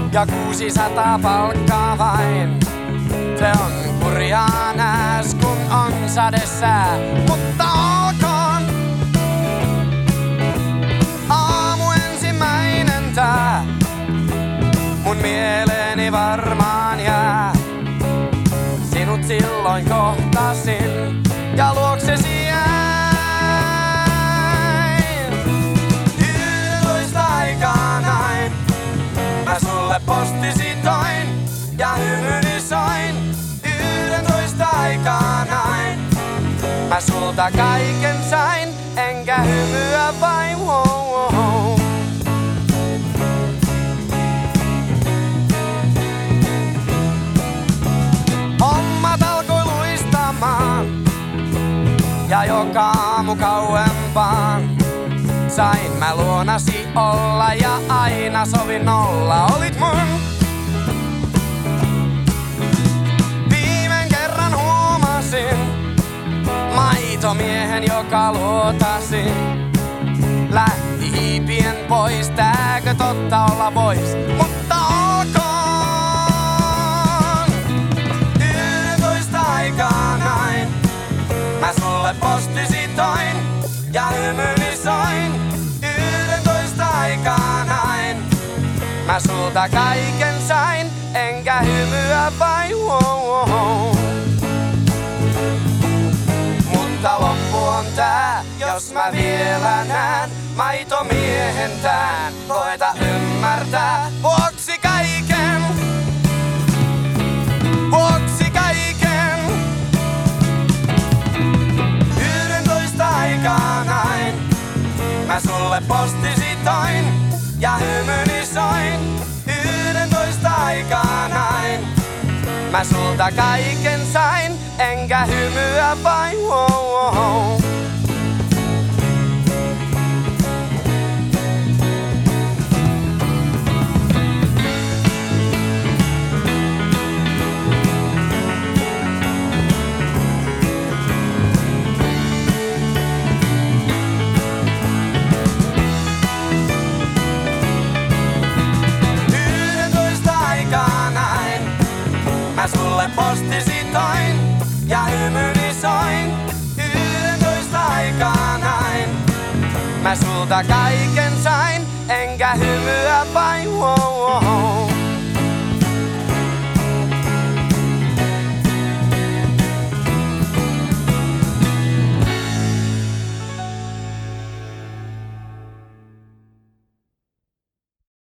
ja 600 palkkaa vain. Se on kurjaa nääs, kun on sadesää, mutta olkoon. Aamu ensimmäinen tää, mun mieleeni varmaan jää. Sinut silloin kohtasin ja luoksesi jäin. 11 aikaa näin, mä sulle postisi toin ja hymyni soin. 11 aikaa näin, mä sulta kaiken sain, enkä hymyä vain. Hommat alkoi luistamaan ja joka aamu kauempaan. Sain mä luonasi olla ja aina sovin olla. Olit mun viimein kerran huomasin maitomiehen, joka luotasin. Lähti hiipien pois, tääkö totta olla vois, mutta olkoon. 11 aikaa näin, mä sulle postisi toin ja hymyni soin. 11 aikaa näin, mä sulta kaiken sain, enkä hymyä vain. Mutta loppu on tää, jos mä vielä näen maitomiehen tään. Koeta ymmärtää, vuoksi kaiken, vuoksi kaiken. 11 aikaa näin, mä sulle postisi toin ja hymyni soin. 11 aikaa näin, mä sulta kaiken sain, enkä hymyä vain. Mä sulle postisi toin ja hymyni soin. 11 aikaa näin, mä sulta kaiken sain, enkä hymyä